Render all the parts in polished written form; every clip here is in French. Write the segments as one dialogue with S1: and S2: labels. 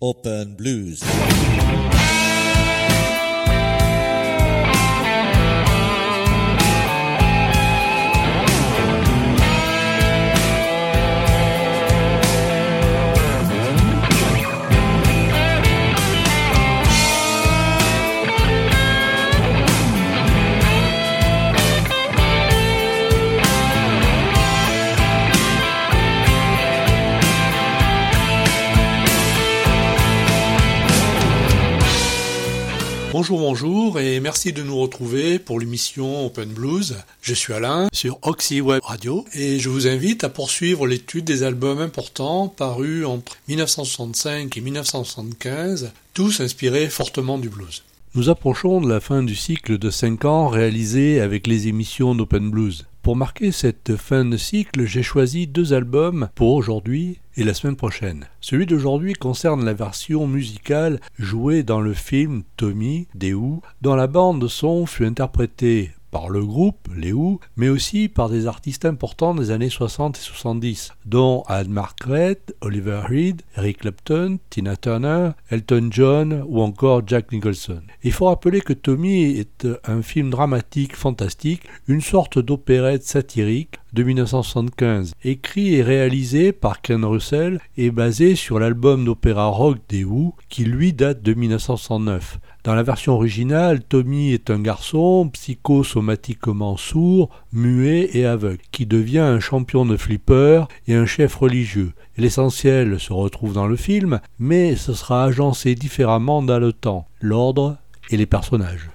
S1: Open Blues.
S2: Bonjour et merci de nous retrouver pour l'émission Open Blues. Je suis Alain sur Oxy Web Radio et je vous invite à poursuivre l'étude des albums importants parus entre 1965 et 1975, tous inspirés fortement du blues. Nous approchons de la fin du cycle de 5 ans réalisé avec les émissions d'Open Blues. Pour marquer cette fin de cycle, j'ai choisi 2 albums pour aujourd'hui et la semaine prochaine. Celui d'aujourd'hui concerne la version musicale jouée dans le film Tommy des Who, dont la bande son fut interprétée par le groupe, les Who, mais aussi par des artistes importants des années 60 et 70, dont Anne Margaret, Oliver Reed, Eric Clapton, Tina Turner, Elton John ou encore Jack Nicholson. Il faut rappeler que Tommy est un film dramatique fantastique, une sorte d'opérette satirique de 1975, écrit et réalisé par Ken Russell et basé sur l'album d'opéra rock des Who qui lui date de 1909. Dans la version originale, Tommy est un garçon psychosomatiquement sourd, muet et aveugle, qui devient un champion de flipper et un chef religieux. L'essentiel se retrouve dans le film, mais ce sera agencé différemment dans le temps, l'ordre et les personnages.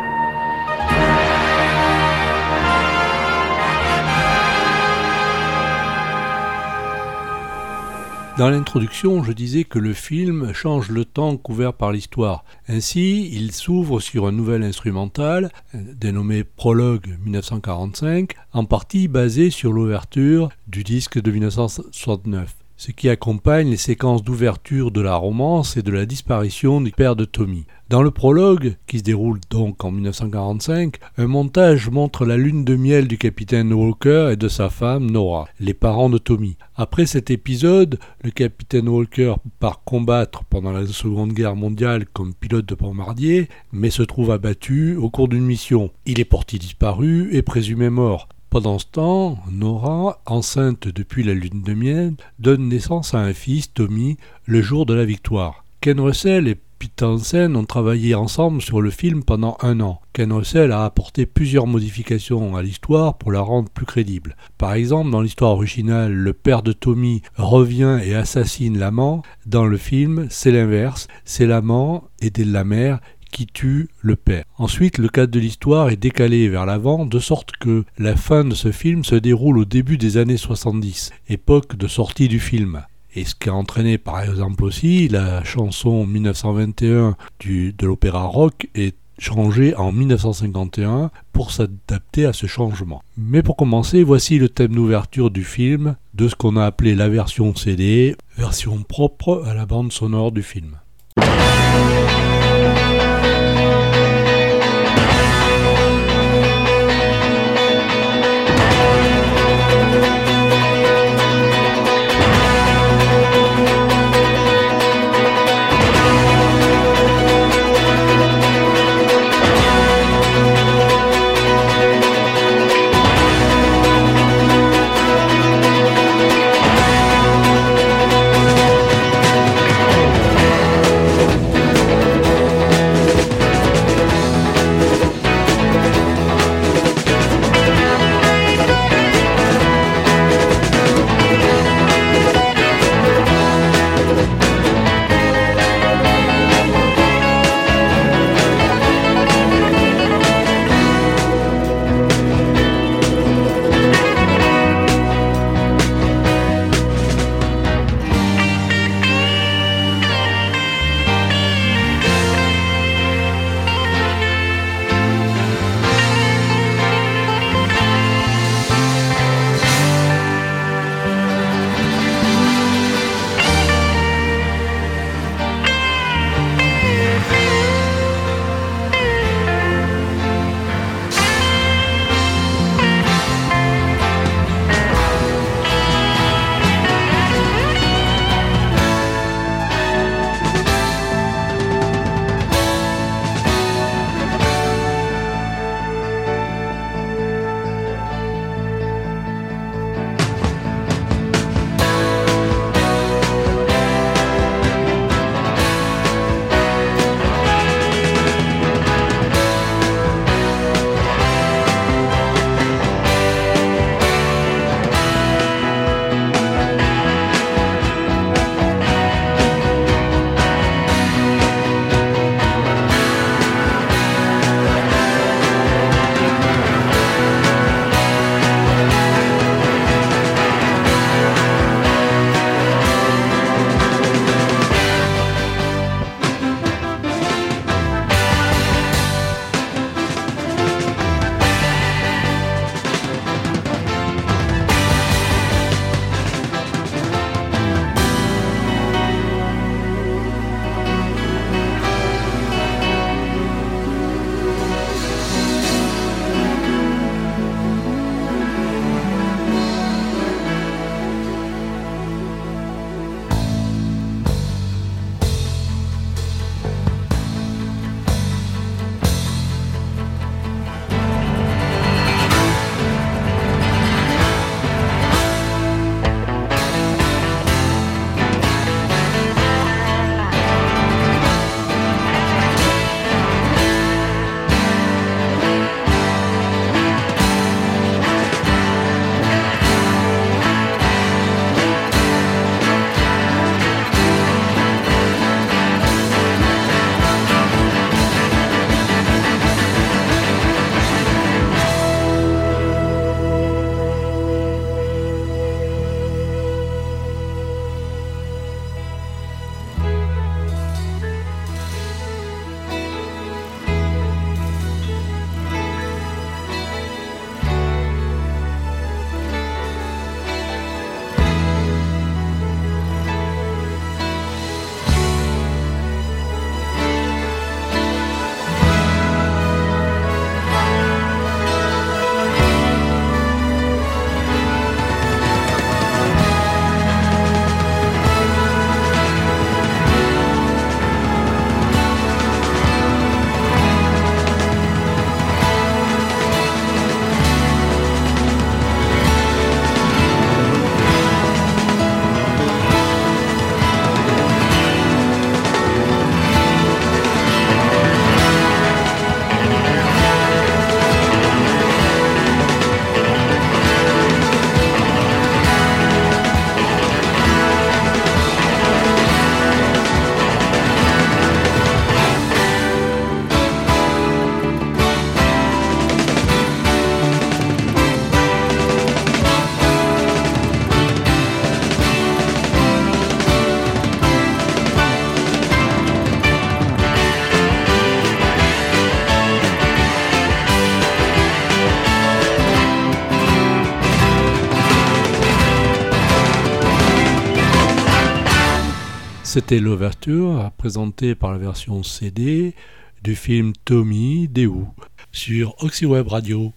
S2: Dans l'introduction, je disais que le film change le temps couvert par l'histoire. Ainsi, il s'ouvre sur un nouvel instrumental, dénommé Prologue 1945, en partie basé sur l'ouverture du disque de 1969. Ce qui accompagne les séquences d'ouverture de la romance et de la disparition du père de Tommy. Dans le prologue, qui se déroule donc en 1945, un montage montre la lune de miel du capitaine Walker et de sa femme Nora, les parents de Tommy. Après cet épisode, le capitaine Walker part combattre pendant la Seconde Guerre mondiale comme pilote de bombardier, mais se trouve abattu au cours d'une mission. Il est porté disparu et présumé mort. Pendant ce temps, Nora, enceinte depuis la lune de miel, donne naissance à un fils, Tommy, le jour de la victoire. Ken Russell et Pete Townshend ont travaillé ensemble sur le film pendant 1 an. Ken Russell a apporté plusieurs modifications à l'histoire pour la rendre plus crédible. Par exemple, dans l'histoire originale, le père de Tommy revient et assassine l'amant. Dans le film, c'est l'inverse, c'est l'amant aidé de la mère qui tue le père. Ensuite, le cadre de l'histoire est décalé vers l'avant, de sorte que la fin de ce film se déroule au début des années 70, époque de sortie du film. Et ce qui a entraîné par exemple aussi la chanson 1921 de l'opéra rock est changée en 1951 pour s'adapter à ce changement. Mais pour commencer, voici le thème d'ouverture du film, de ce qu'on a appelé la version CD, version propre à la bande sonore du film. C'était l'ouverture présentée par la version CD du film Tommy des Who sur Oxyweb Radio.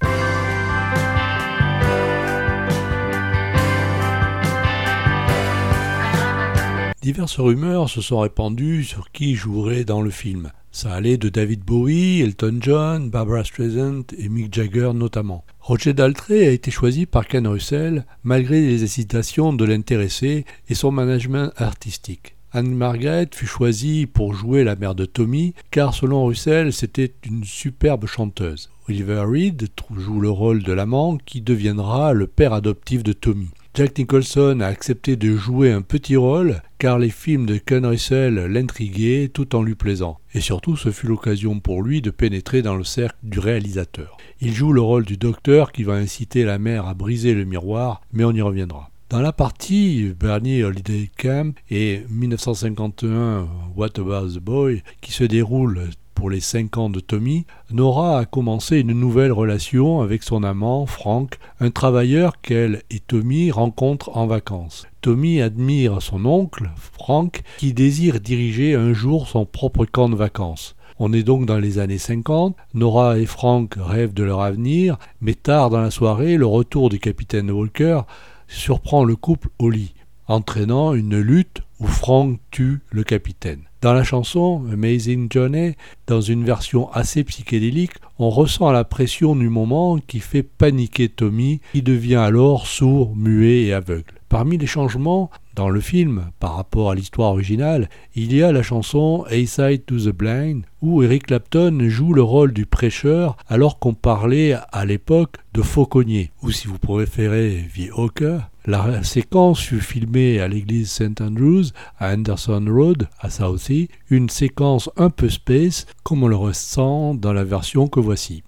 S2: Diverses rumeurs se sont répandues sur qui jouerait dans le film. Ça allait de David Bowie, Elton John, Barbra Streisand et Mick Jagger notamment. Roger Daltrey a été choisi par Ken Russell malgré les hésitations de l'intéressé et son management artistique. Anne Margaret fut choisie pour jouer la mère de Tommy car selon Russell c'était une superbe chanteuse. Oliver Reed joue le rôle de l'amant qui deviendra le père adoptif de Tommy. Jack Nicholson a accepté de jouer un petit rôle car les films de Ken Russell l'intriguaient tout en lui plaisant. Et surtout, ce fut l'occasion pour lui de pénétrer dans le cercle du réalisateur. Il joue le rôle du docteur qui va inciter la mère à briser le miroir, mais on y reviendra. Dans la partie Bernie Holiday Camp et 1951 What About the Boy qui se déroule pour les 5 ans de Tommy, Nora a commencé une nouvelle relation avec son amant, Frank, un travailleur qu'elle et Tommy rencontrent en vacances. Tommy admire son oncle, Frank, qui désire diriger un jour son propre camp de vacances. On est donc dans les années 50, Nora et Frank rêvent de leur avenir, mais tard dans la soirée, le retour du capitaine Walker surprend le couple au lit, entraînant une lutte où Frank tue le capitaine. Dans la chanson Amazing Journey, dans une version assez psychédélique, on ressent la pression du moment qui fait paniquer Tommy, qui devient alors sourd, muet et aveugle. Parmi les changements dans le film par rapport à l'histoire originale, il y a la chanson A Side to the Blind où Eric Clapton joue le rôle du prêcheur alors qu'on parlait à l'époque de fauconnier, ou si vous préférez The Hawker. La séquence fut filmée à l'église St Andrews à Anderson Road à Southie, une séquence un peu space comme on le ressent dans la version que voici.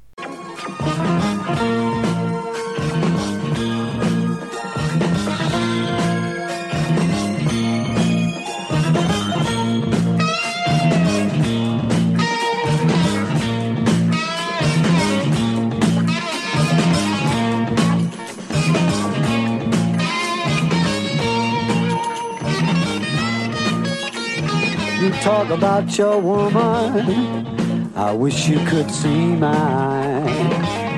S1: You talk about your woman, I wish you could see mine.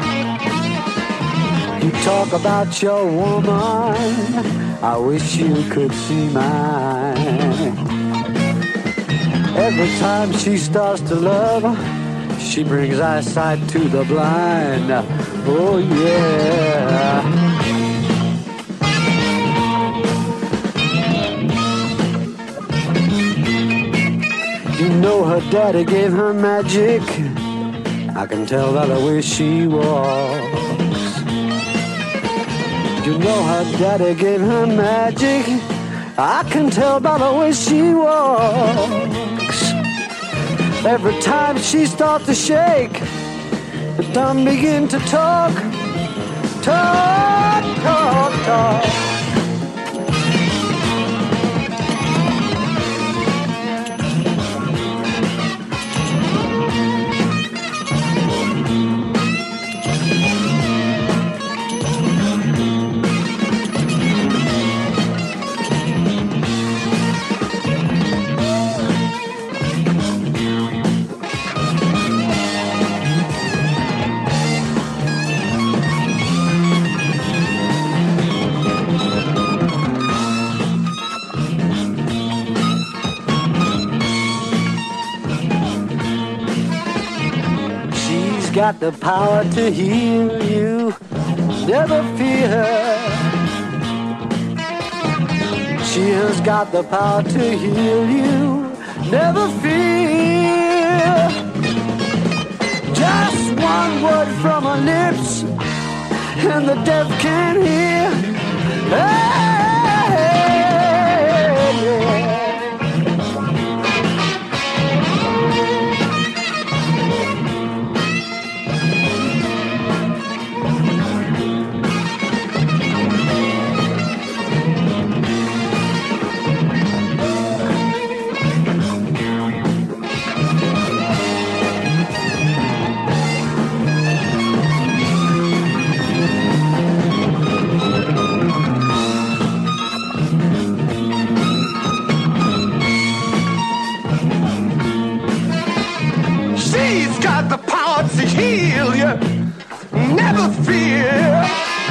S1: You talk about your woman, I wish you could see mine. Every time she starts to love, she brings eyesight to the blind. Oh yeah. You know her daddy gave her magic, I can tell by the way she walks. You know her daddy gave her magic, I can tell by the way she walks. Every time she starts to shake, the tongue begin to talk, talk, talk, talk. Got the power to heal you, never fear her. She has got the power to heal you, never fear. Just one word from her lips, and the deaf can hear. Hey, yeah. got the power to heal you. Never fear.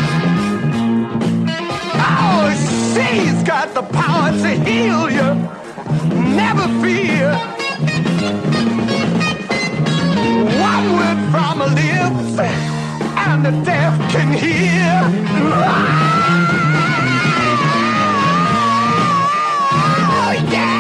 S1: Oh, she's got the power to heal you. Never fear. One word from her lips and the deaf can hear. Oh, yeah!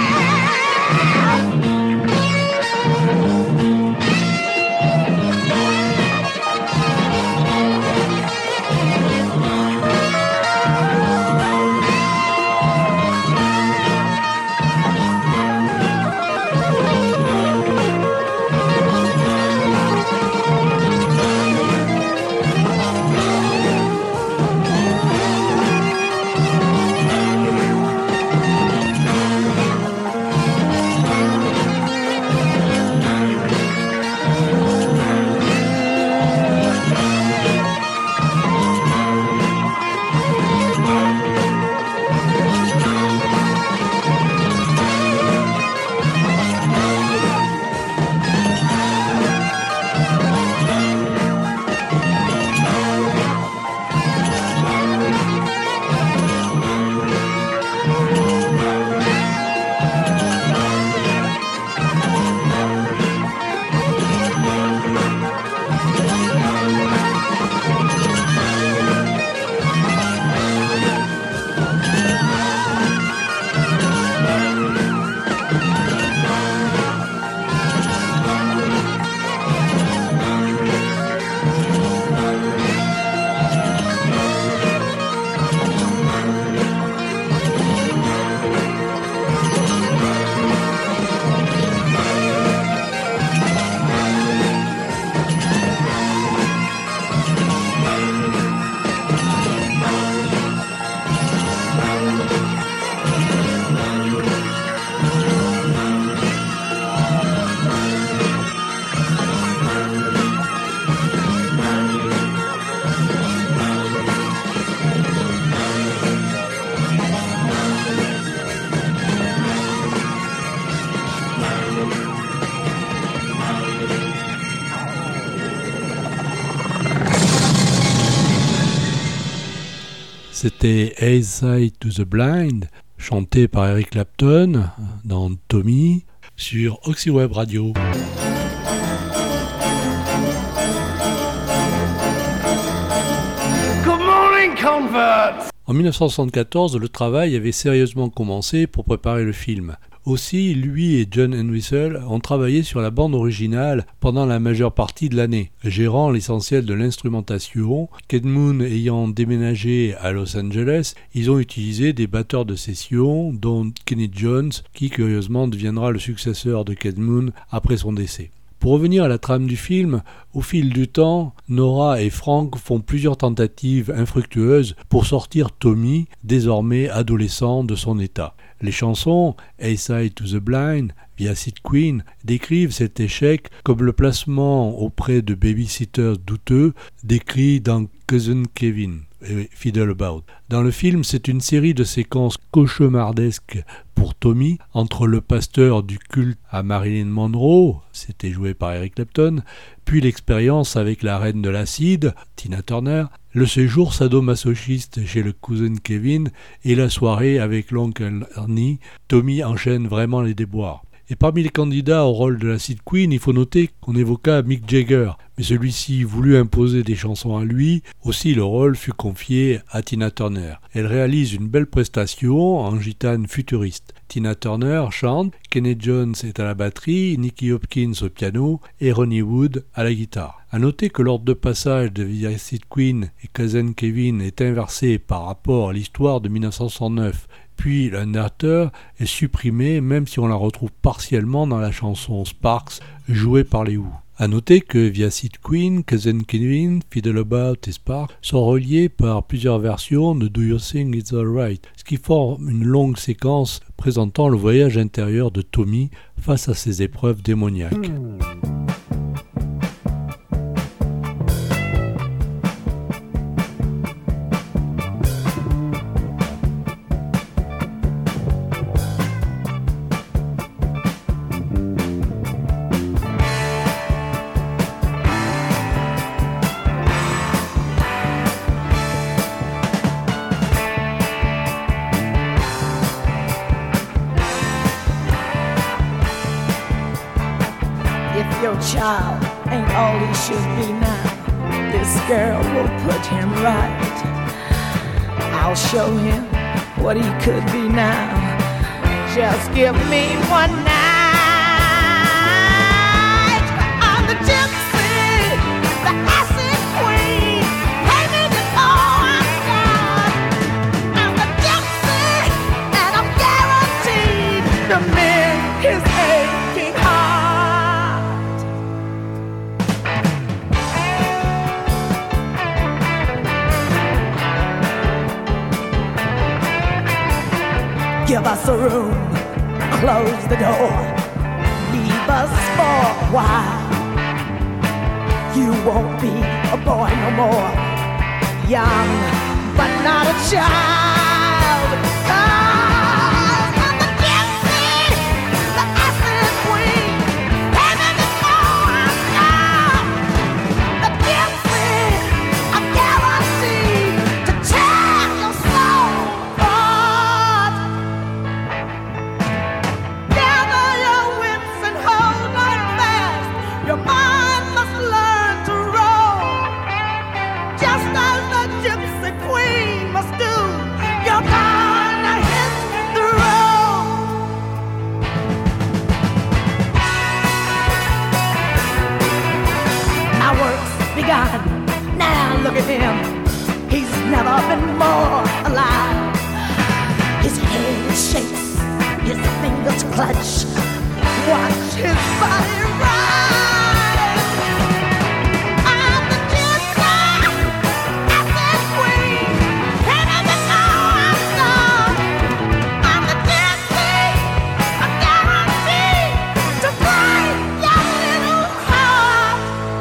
S2: C'était East Side to the Blind, chanté par Eric Clapton dans Tommy sur Oxyweb Radio.
S1: Good morning, converts!
S2: En 1974, le travail avait sérieusement commencé pour préparer le film. Aussi, lui et John Entwistle ont travaillé sur la bande originale pendant la majeure partie de l'année, gérant l'essentiel de l'instrumentation. Keith Moon ayant déménagé à Los Angeles, ils ont utilisé des batteurs de session, dont Kenny Jones, qui curieusement deviendra le successeur de Keith Moon après son décès. Pour revenir à la trame du film, au fil du temps, Nora et Frank font plusieurs tentatives infructueuses pour sortir Tommy, désormais adolescent, de son état. Les chansons East Side to the Blind via Sid Queen décrivent cet échec comme le placement auprès de babysitters douteux décrit dans Cousin Kevin et Fiddle About. Dans le film, c'est une série de séquences cauchemardesques pour Tommy entre le pasteur du culte à Marilyn Monroe, c'était joué par Eric Clapton, puis l'expérience avec la reine de l'acide, Tina Turner, le séjour sadomasochiste chez le cousin Kevin et la soirée avec l'oncle Ernie. Tommy enchaîne vraiment les déboires. Et parmi les candidats au rôle de la Sid Queen, il faut noter qu'on évoqua Mick Jagger, mais celui-ci voulut imposer des chansons à lui, aussi le rôle fut confié à Tina Turner. Elle réalise une belle prestation en gitane futuriste. Tina Turner chante, Kenny Jones est à la batterie, Nicky Hopkins au piano et Ronnie Wood à la guitare. A noter que l'ordre de passage de Via Sid Queen et Cousin Kevin est inversé par rapport à l'histoire de 1969. Puis l'Underter est supprimé même si on la retrouve partiellement dans la chanson Sparks jouée par les Who. A noter que via Sid Queen, Cousin Kevin, Fiddle About et Sparks sont reliés par plusieurs versions de Do You Think It's Alright, ce qui forme une longue séquence présentant le voyage intérieur de Tommy face à ses épreuves démoniaques.
S3: If your child ain't all he should be now, this girl will put him right. I'll show him what he could be now. Just give me one night. I'm the gypsy, the acid queen. Pay me the all I've got. I'm the gypsy, and I'm guaranteed to mend his aching heart. Give us a room, close the door, leave us for a while. You won't be a boy no more, young but not a child. 'Cause I'm the gypsy, the acid queen, pay me before I'm gone. The gypsy, I'm guaranteed to tear your soul apart. Gather your wits and hold on fast. Your mind must learn to roll, just as the gypsy queen must do. You're gonna hit the road. Our work's begun. Now look at him. He's never been more alive. His head shakes, his fingers clutch. Watch his body rise. I'm the gypsy, acid queen. Pay me before I'm gone. I'm the gypsy, I'm guaranteed to break your little heart.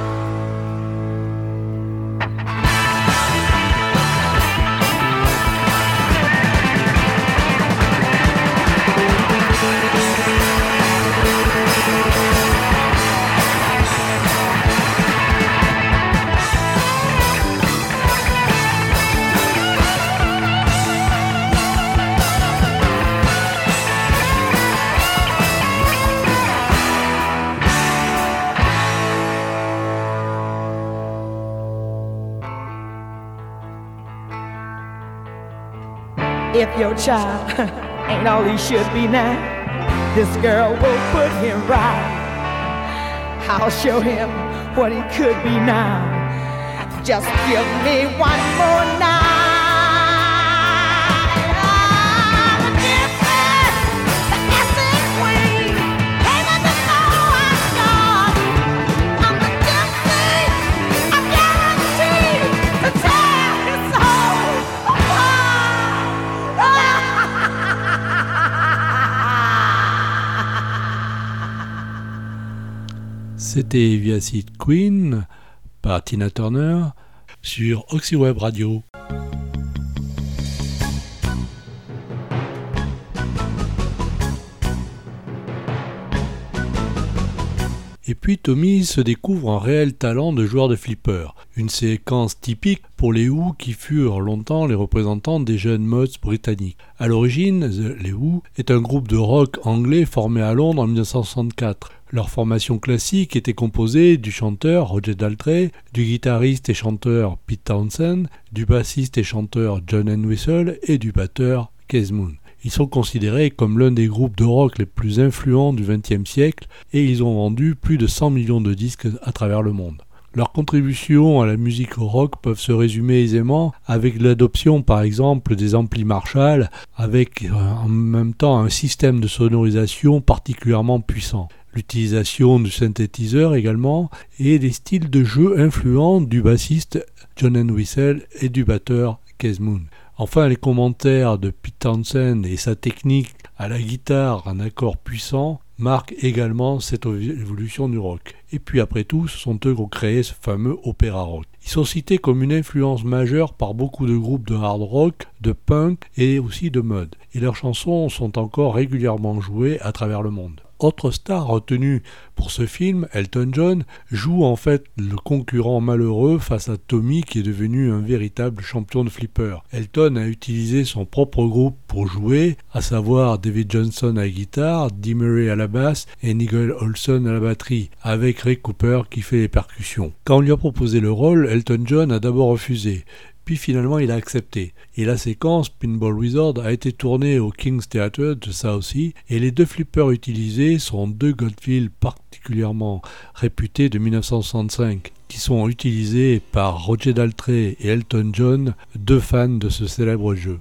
S3: If your child ain't all he should be now, this girl will put him right. I'll show him what he could be now. Just give me one more night. I'm the gypsy, the acid queen. Pay me before I'm gone. I'm the gypsy, I'm guaranteed to tear his soul apart.
S2: C'était The Acid Queen par Tina Turner sur Oxyweb Radio. Et puis Tommy se découvre un réel talent de joueur de flipper, une séquence typique pour les Who qui furent longtemps les représentants des jeunes mods britanniques. À l'origine, les Who est un groupe de rock anglais formé à Londres en 1964. Leur formation classique était composée du chanteur Roger Daltrey, du guitariste et chanteur Pete Townshend, du bassiste et chanteur John Entwistle et du batteur Keith Moon. Ils sont considérés comme l'un des groupes de rock les plus influents du XXe siècle et ils ont vendu plus de 100 millions de disques à travers le monde. Leurs contributions à la musique rock peuvent se résumer aisément avec l'adoption par exemple des amplis Marshall avec en même temps un système de sonorisation particulièrement puissant. L'utilisation du synthétiseur également et des styles de jeu influents du bassiste John Entwistle et du batteur Keith Moon. Enfin, les commentaires de Pete Townshend et sa technique à la guitare en accords puissants marquent également cette évolution du rock. Et puis après tout, ce sont eux qui ont créé ce fameux opéra rock. Ils sont cités comme une influence majeure par beaucoup de groupes de hard rock, de punk et aussi de mud. Et leurs chansons sont encore régulièrement jouées à travers le monde. Autre star retenue pour ce film, Elton John joue en fait le concurrent malheureux face à Tommy qui est devenu un véritable champion de flipper. Elton a utilisé son propre groupe pour jouer, à savoir David Johnson à la guitare, Dee Murray à la basse et Nigel Olsson à la batterie, avec Ray Cooper qui fait les percussions. Quand on lui a proposé le rôle, Elton John a d'abord refusé. Puis finalement il a accepté. Et la séquence Pinball Wizard a été tournée au King's Theatre de Southie et les deux flippers utilisés sont deux Goldfield particulièrement réputés de 1965 qui sont utilisés par Roger Daltrey et Elton John, deux fans de ce célèbre jeu.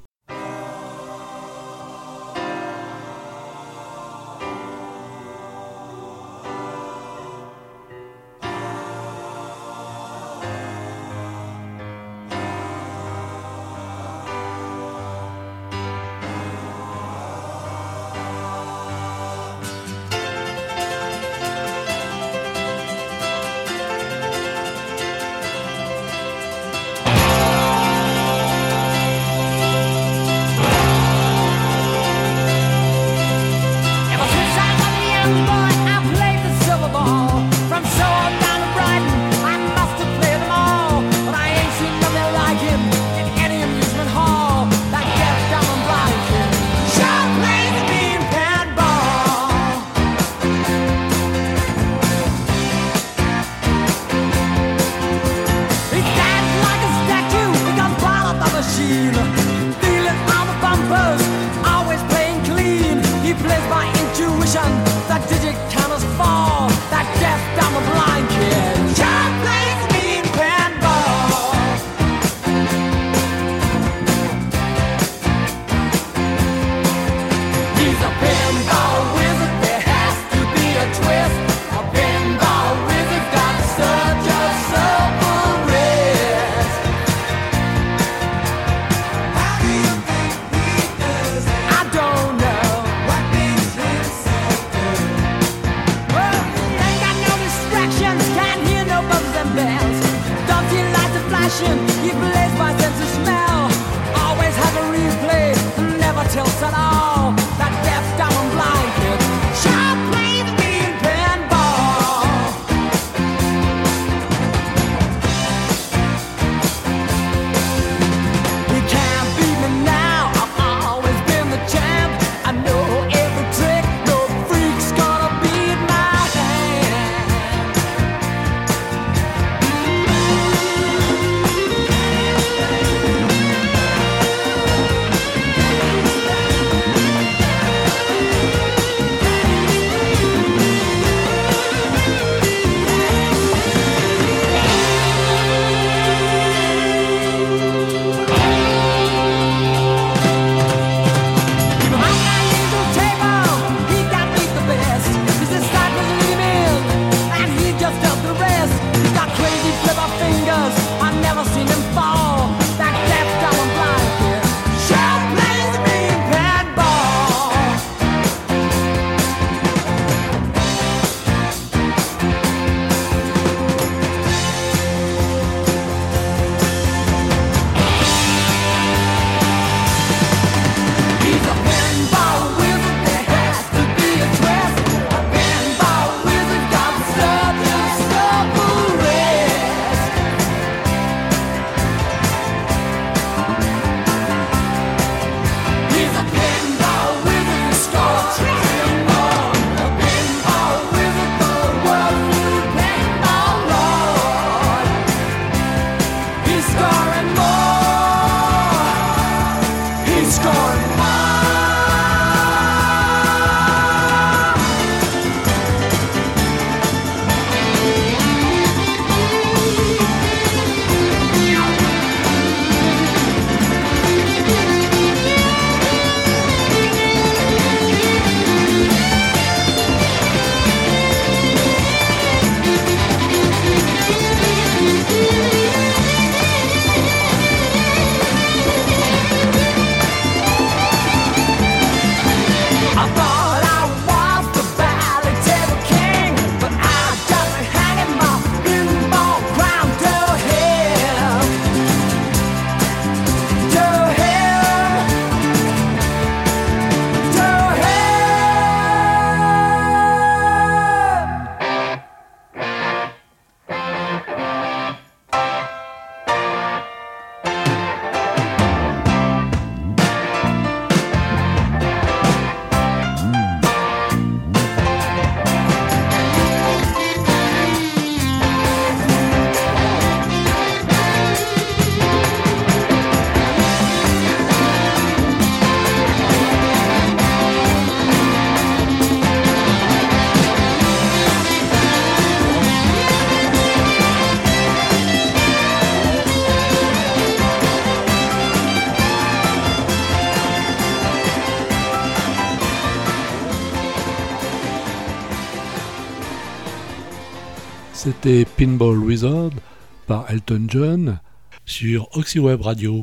S2: C'était Pinball Wizard par Elton John sur Oxyweb Radio.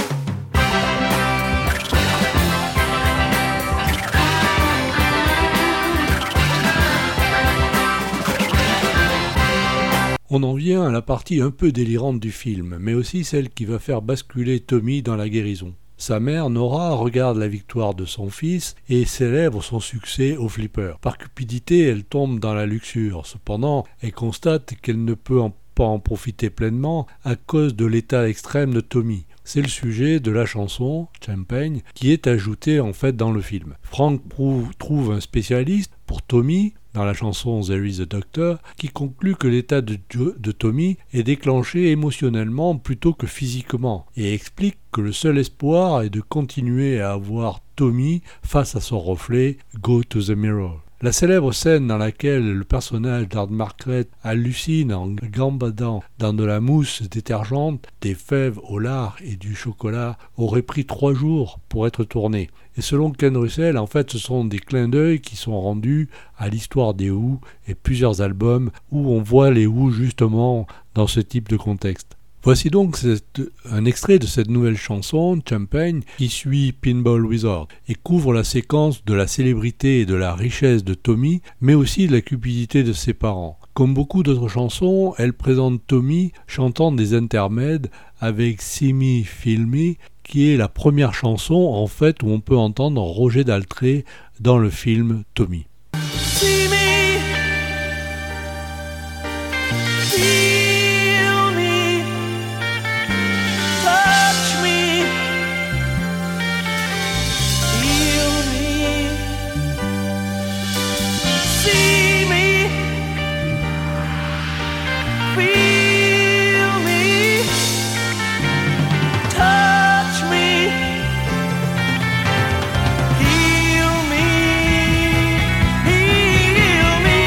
S2: On en vient à la partie un peu délirante du film, mais aussi celle qui va faire basculer Tommy dans la guérison. Sa mère, Nora, regarde la victoire de son fils et célèbre son succès au flipper. Par cupidité, elle tombe dans la luxure. Cependant, elle constate qu'elle ne peut pas en profiter pleinement à cause de l'état extrême de Tommy. C'est le sujet de la chanson Champagne qui est ajoutée en fait dans le film. Frank trouve un spécialiste pour Tommy dans la chanson There is a Doctor qui conclut que l'état de Tommy est déclenché émotionnellement plutôt que physiquement et explique que le seul espoir est de continuer à avoir Tommy face à son reflet Go to the Mirror. La célèbre scène dans laquelle le personnage d'Anne Margaret hallucine en gambadant dans de la mousse détergente, des fèves au lard et du chocolat aurait pris 3 jours pour être tournée. Et selon Ken Russell, en fait, ce sont des clins d'œil qui sont rendus à l'histoire des Who et plusieurs albums où on voit les Who justement dans ce type de contexte. Voici donc un extrait de cette nouvelle chanson, Champagne, qui suit Pinball Wizard et couvre la séquence de la célébrité et de la richesse de Tommy, mais aussi de la cupidité de ses parents. Comme beaucoup d'autres chansons, elle présente Tommy chantant des intermèdes avec See Me, Feel Me, qui est la première chanson en fait où on peut entendre Roger Daltrey dans le film Tommy.
S3: See me, feel me, touch me, feel me, see me, feel me, touch me, heal me, heal me.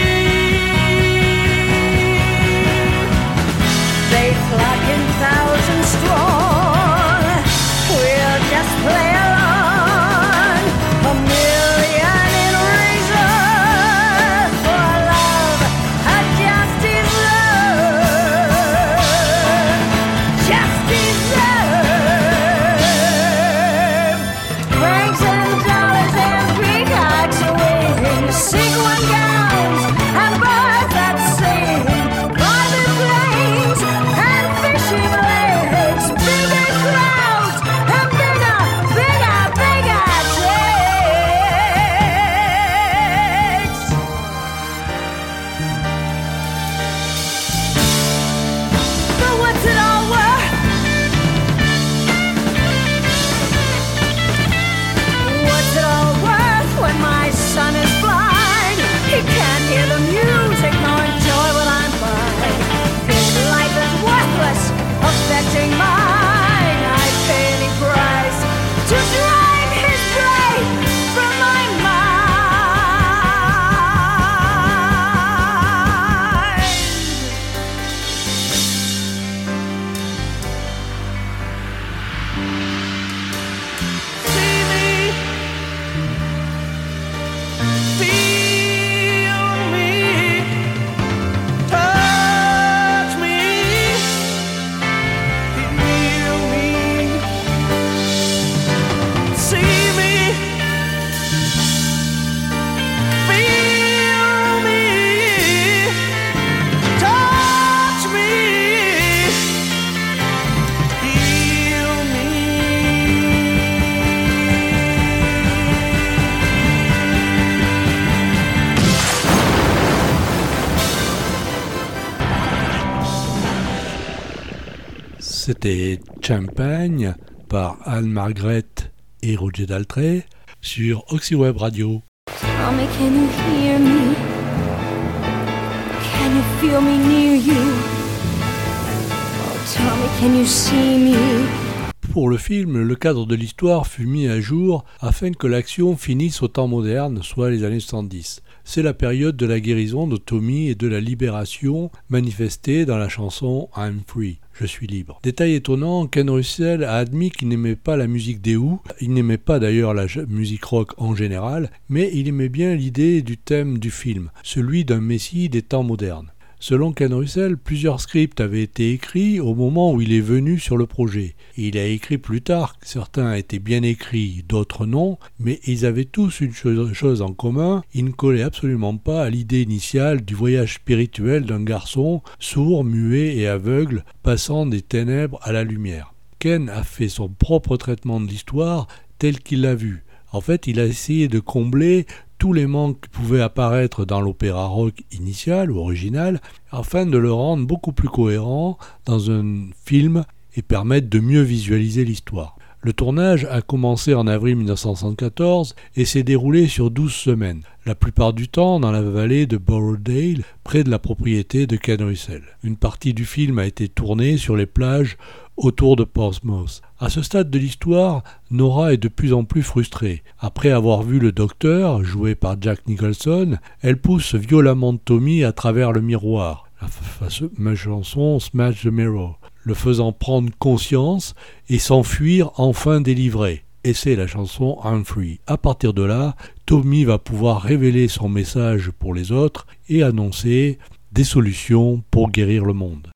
S3: They flock in thousands strong. We'll just play along. A million in reason for love. A just deserve. Just deserve. Francs and dollars and peacocks waving, sequin gowns and birds that sing, private planes and fishing lakes, bigger crowds and bigger, bigger, bigger takes. But what's it all worth? What's it all worth when my son is blind? He can't hear the music nor enjoy what I'm buying. His life is worthless, affecting mine. I'd pay any price to drive his brain from my mind. See me, feel me, touch me, heal me, see me, feel me, touch me, heal me.
S2: C'était Champagne par Anne Margaret et Roger Daltrey sur Oxyweb Radio.
S4: Tommy, can you hear me? Can you feel me near you? Oh, Tommy, can you see me?
S2: Pour le film, le cadre de l'histoire fut mis à jour afin que l'action finisse au temps moderne, soit les années 70. C'est la période de la guérison de Tommy et de la libération manifestée dans la chanson I'm Free, je suis libre. Détail étonnant, Ken Russell a admis qu'il n'aimait pas la musique des Who, il n'aimait pas d'ailleurs la musique rock en général, mais il aimait bien l'idée du thème du film, celui d'un messie des temps modernes. Selon Ken Russell, plusieurs scripts avaient été écrits au moment où il est venu sur le projet. Et il a écrit plus tard que certains étaient bien écrits, d'autres non, mais ils avaient tous une chose en commun, ils ne collaient absolument pas à l'idée initiale du voyage spirituel d'un garçon sourd, muet et aveugle, passant des ténèbres à la lumière. Ken a fait son propre traitement de l'histoire tel qu'il l'a vu. En fait, il a essayé de combler tous les manques qui pouvaient apparaître dans l'opéra rock initial ou original, afin de le rendre beaucoup plus cohérent dans un film et permettre de mieux visualiser l'histoire. Le tournage a commencé en avril 1974 et s'est déroulé sur 12 semaines, la plupart du temps dans la vallée de Borrowdale, près de la propriété de Ken Russell. Une partie du film a été tournée sur les plages autour de Portsmouth. À ce stade de l'histoire, Nora est de plus en plus frustrée. Après avoir vu le docteur, joué par Jack Nicholson, elle pousse violemment Tommy à travers le miroir, la fameuse chanson Smash the Mirror, le faisant prendre conscience et s'enfuir enfin délivré. Et c'est la chanson I'm Free. À partir de là, Tommy va pouvoir révéler son message pour les autres et annoncer des solutions pour guérir le monde.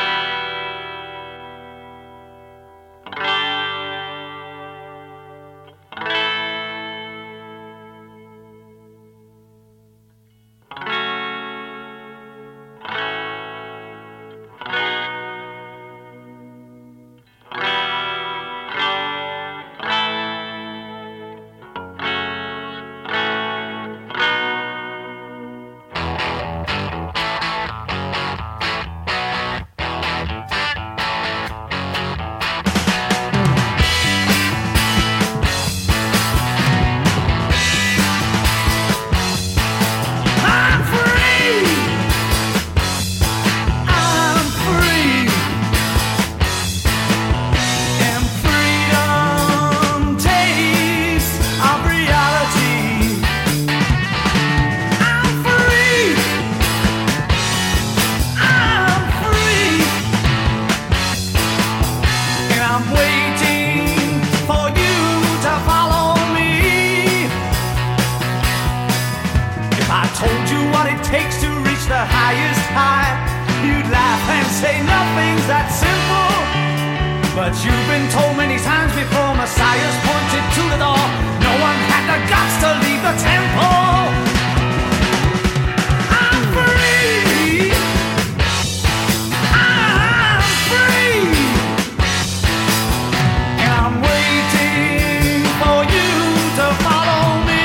S5: But you've been told many times before, Messiah's pointed to the door. No one had the guts to leave the temple. I'm free. I'm free. And I'm waiting for you to follow me.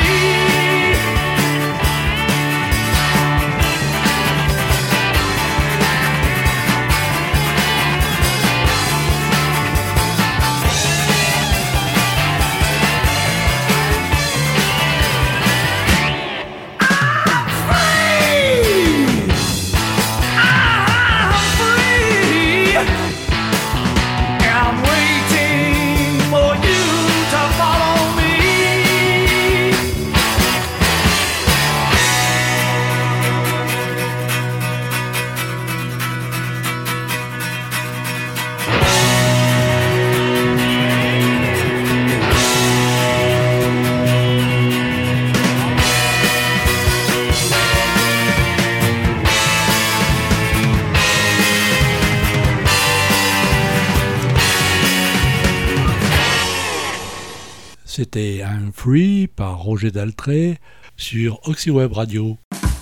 S2: C'était I'm Free par Roger Daltrey sur Oxyweb Radio.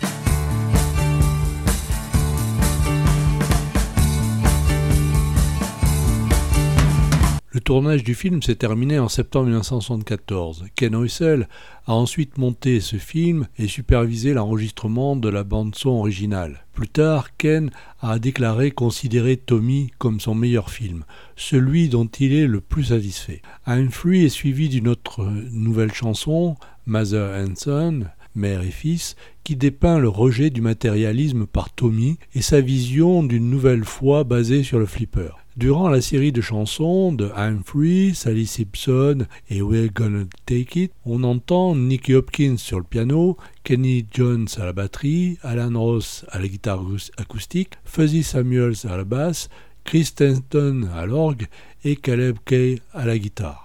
S2: Le tournage du film s'est terminé en septembre 1974. Ken Russell a ensuite monté ce film et supervisé l'enregistrement de la bande-son originale. Plus tard, Ken a déclaré considérer Tommy comme son meilleur film, celui dont il est le plus satisfait. I'm Free est suivi d'une autre nouvelle chanson, Mother and Son, Mère et Fils, qui dépeint le rejet du matérialisme par Tommy et sa vision d'une nouvelle foi basée sur le flipper. Durant la série de chansons de I'm Free, Sally Simpson et We're Gonna Take It, on entend Nicky Hopkins sur le piano, Kenny Jones à la batterie, Alan Ross à la guitare acoustique, Fuzzy Samuels à la basse, Chris Stanton à l'orgue et Caleb Kay à la guitare.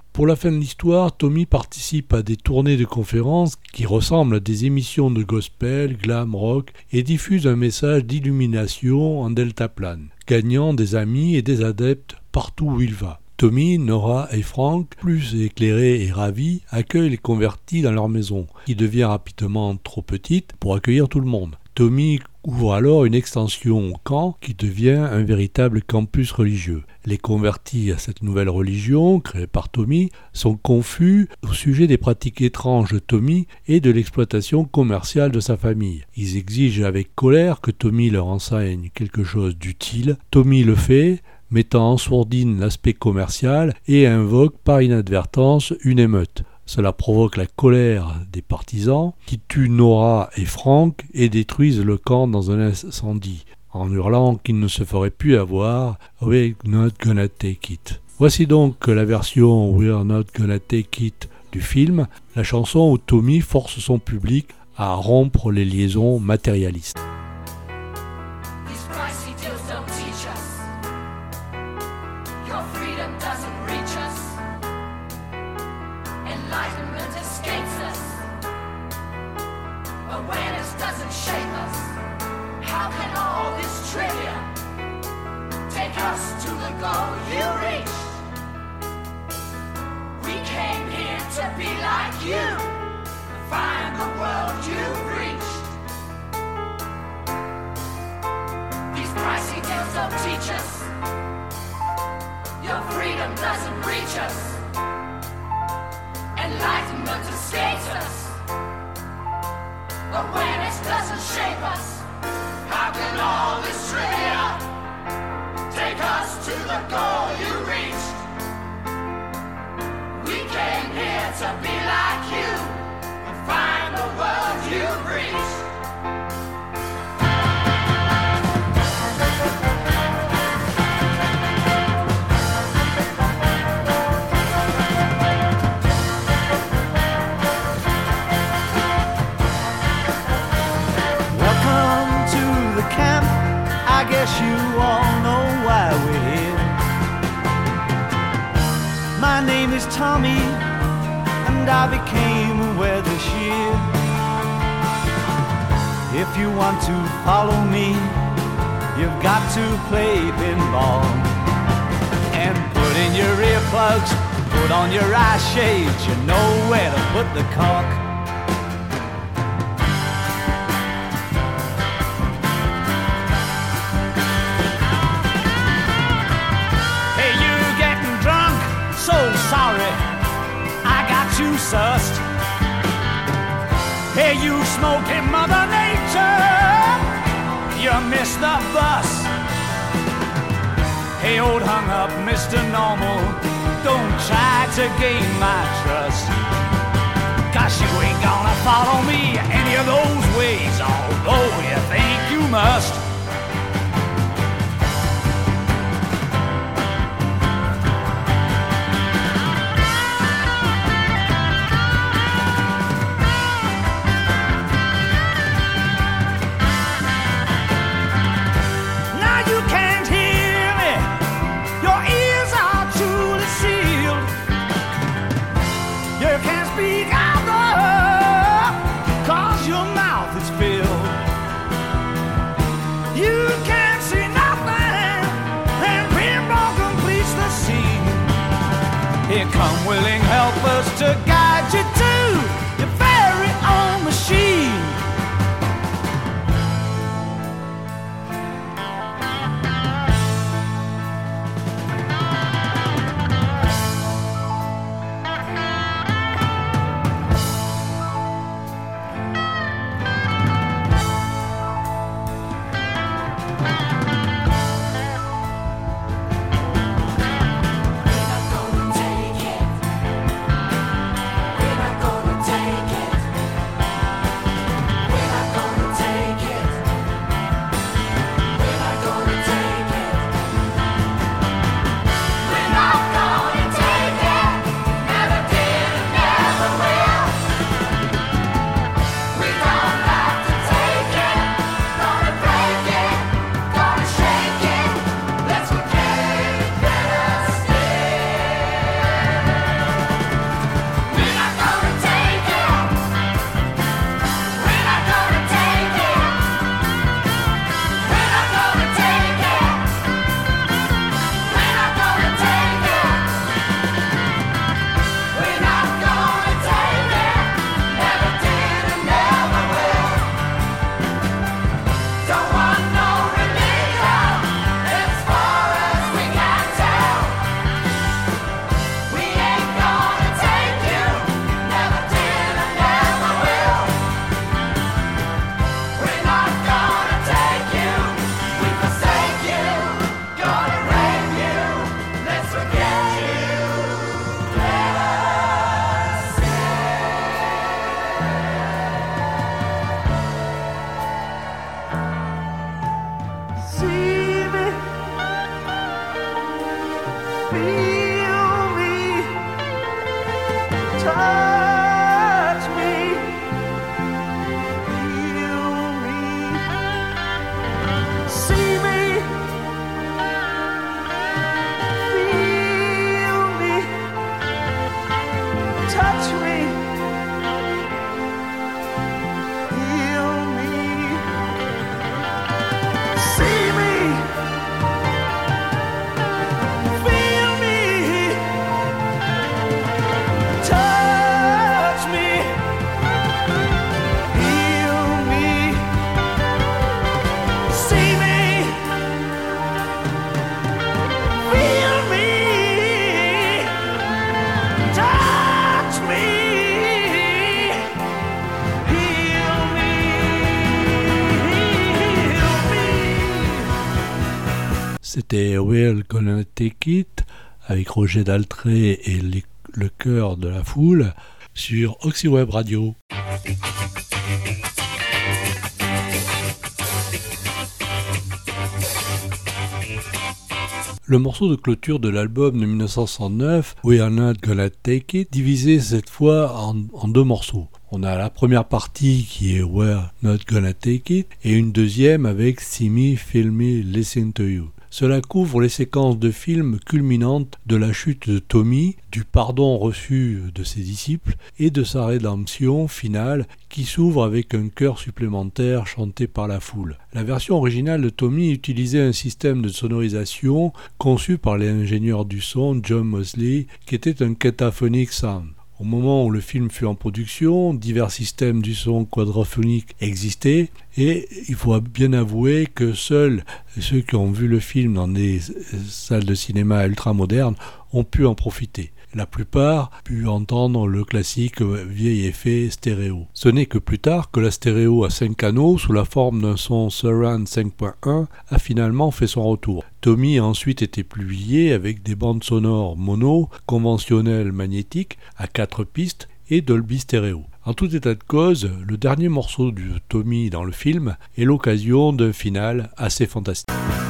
S2: Pour la fin de l'histoire, Tommy participe à des tournées de conférences qui ressemblent à des émissions de gospel, glam rock et diffuse un message d'illumination en deltaplane, gagnant des amis et des adeptes partout où il va. Tommy, Nora et Frank, plus éclairés et ravis, accueillent les convertis dans leur maison, qui devient rapidement trop petite pour accueillir tout le monde. Tommy ouvre alors une extension au camp qui devient un véritable campus religieux. Les convertis à cette nouvelle religion, créée par Tommy, sont confus au sujet des pratiques étranges de Tommy et de l'exploitation commerciale de sa famille. Ils exigent avec colère que Tommy leur enseigne quelque chose d'utile. Tommy le fait, mettant en sourdine l'aspect commercial et invoque par inadvertance une émeute. Cela provoque la colère des partisans qui tuent Nora et Frank et détruisent le camp dans un incendie, en hurlant qu'il ne se ferait plus avoir « We're not gonna take it ». Voici donc la version « We're not gonna take it » du film, la chanson où Tommy force son public à rompre les liaisons matérialistes.
S5: Tommy, and I became aware this year. If you want to follow me, you've got to play pinball and put in your earplugs, put on your eye shades. You know where to put the cork. Hey, you getting drunk? So sorry, I got you sussed. Hey, you smoking Mother Nature, you missed the bus. Hey, old hung up Mr. Normal, don't try to gain my trust, 'cause you ain't gonna follow me any of those ways, although you think you must. Come willing helpers to guide you to your very own machine.
S2: C'était We're Gonna Take It avec Roger Daltrey et le chœur de la foule sur Oxyweb Radio. Le morceau de clôture de l'album de 1969, We're Not Gonna Take It, divisé cette fois en deux morceaux. On a la première partie qui est We're Not Gonna Take It et une deuxième avec See Me, Feel Me, Listen to You. Cela couvre les séquences de films culminantes de la chute de Tommy, du pardon reçu de ses disciples et de sa rédemption finale qui s'ouvre avec un chœur supplémentaire chanté par la foule. La version originale de Tommy utilisait un système de sonorisation conçu par l'ingénieur du son John Mosley qui était un Cataphonic Sound. Au moment où le film fut en production, divers systèmes du son quadraphonique existaient et il faut bien avouer que seuls ceux qui ont vu le film dans des salles de cinéma ultramodernes ont pu en profiter. La plupart pu entendre le classique vieil effet stéréo. Ce n'est que plus tard que la stéréo à 5 canaux sous la forme d'un son Surround 5.1 a finalement fait son retour. Tommy a ensuite été publié avec des bandes sonores mono, conventionnelles magnétiques à 4 pistes et Dolby Stereo. En tout état de cause, le dernier morceau de Tommy dans le film est l'occasion d'un final assez fantastique.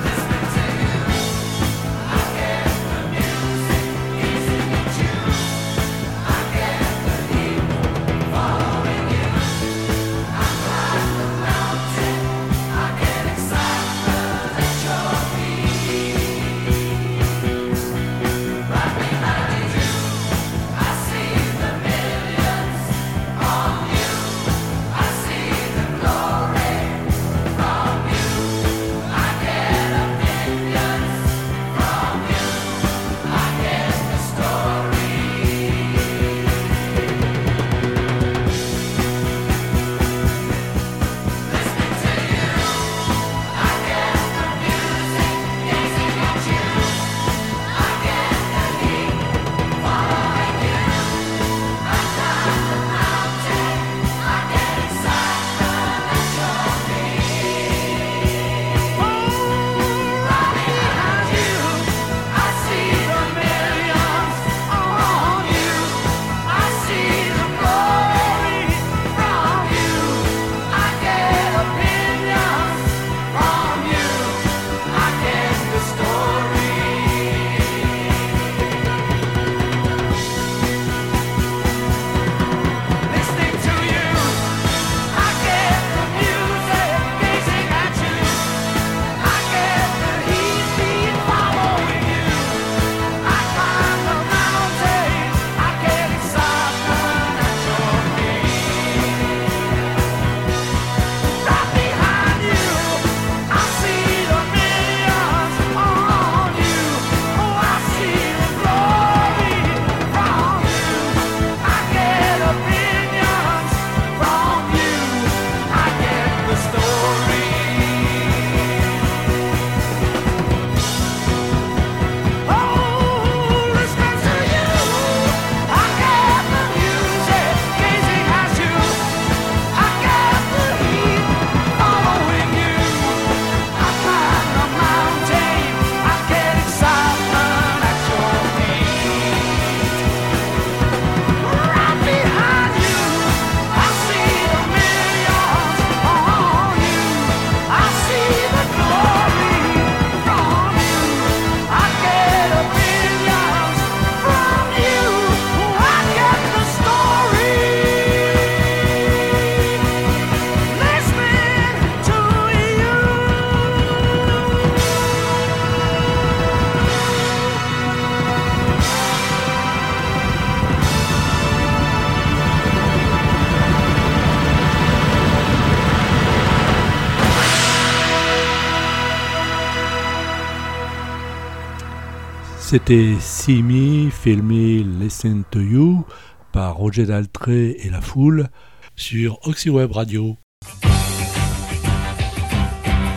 S2: C'était See Me, Feel Me, Listen to You par Roger Daltrey et la foule sur Oxyweb Radio.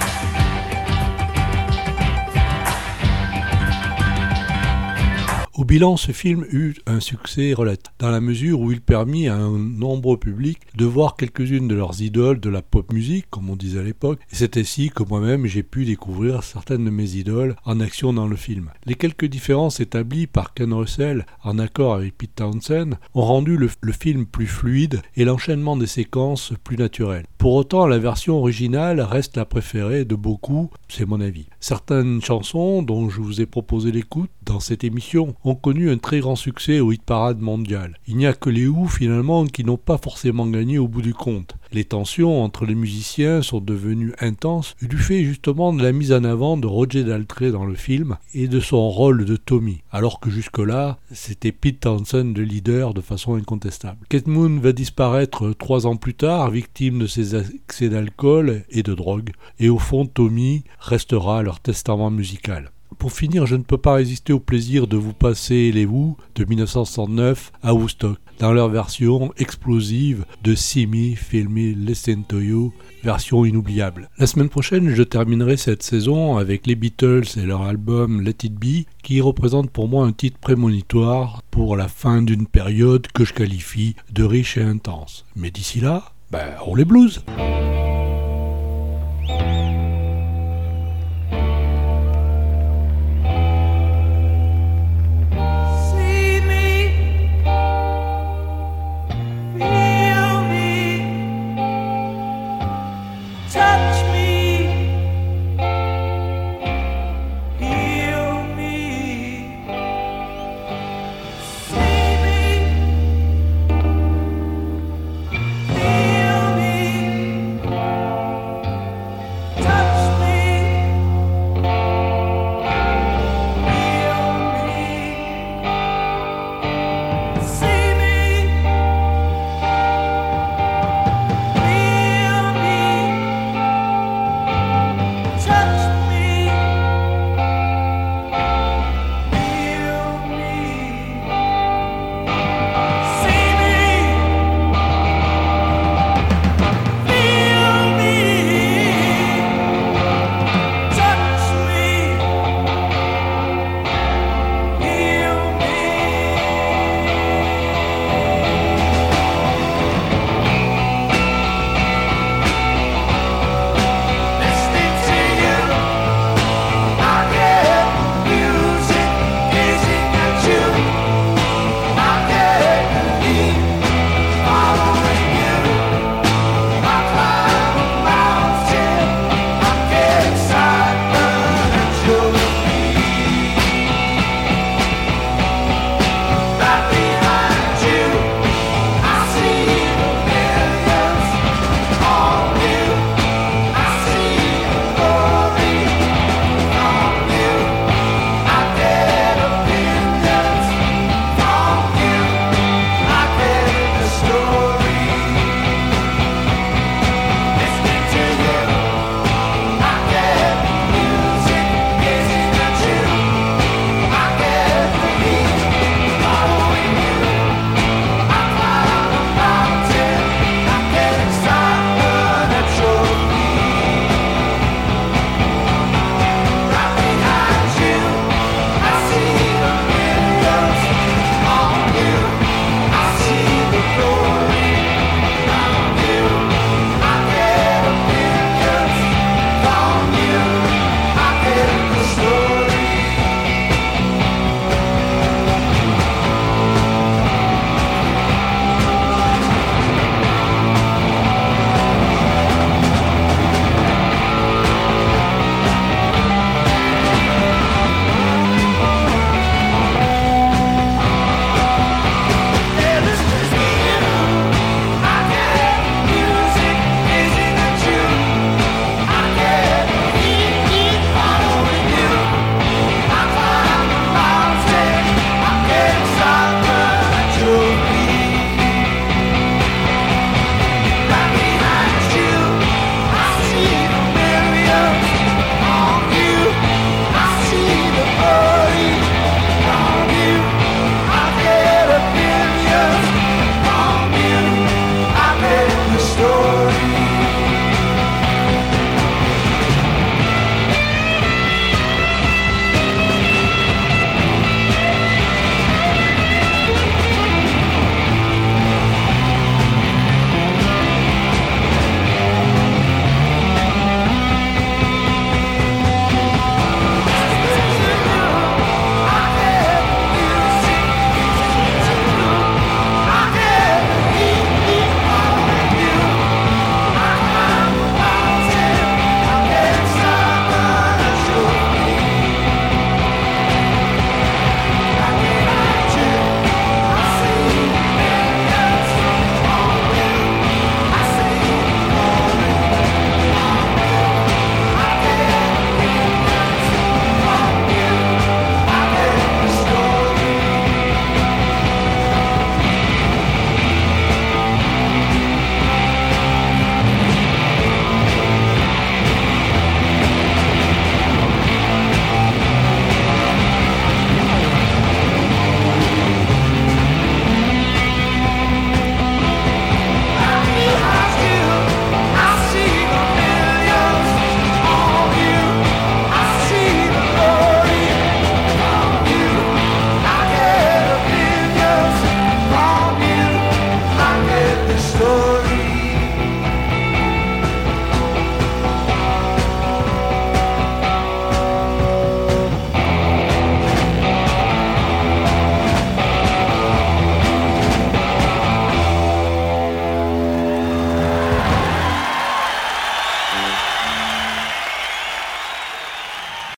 S2: Au bilan, ce film eut un succès relatif, dans la mesure où il permit à un nombreux public de voir quelques-unes de leurs idoles de la pop music, comme on disait à l'époque, et c'est ainsi que moi-même j'ai pu découvrir certaines de mes idoles en action dans le film. Les quelques différences établies par Ken Russell, en accord avec Pete Townshend, ont rendu le film plus fluide et l'enchaînement des séquences plus naturel. Pour autant, la version originale reste la préférée de beaucoup, c'est mon avis. Certaines chansons, dont je vous ai proposé l'écoute dans cette émission, ont connu un très grand succès au hit-parade mondial. Il n'y a que les Who, finalement, qui n'ont pas forcément gagné au bout du compte. Les tensions entre les musiciens sont devenues intenses du fait justement de la mise en avant de Roger Daltrey dans le film et de son rôle de Tommy, alors que jusque-là, c'était Pete Townshend le leader de façon incontestable. Keith Moon va disparaître 3 ans plus tard, victime de ses excès d'alcool et de drogue, et au fond, Tommy restera leur testament musical. Pour finir, je ne peux pas résister au plaisir de vous passer les Who de 1969 à Woodstock, dans leur version explosive de See Me, Feel Me, Listen to You, version inoubliable. La semaine prochaine, je terminerai cette saison avec les Beatles et leur album Let It Be, qui représente pour moi un titre prémonitoire pour la fin d'une période que je qualifie de riche et intense. Mais d'ici là, roulez blues!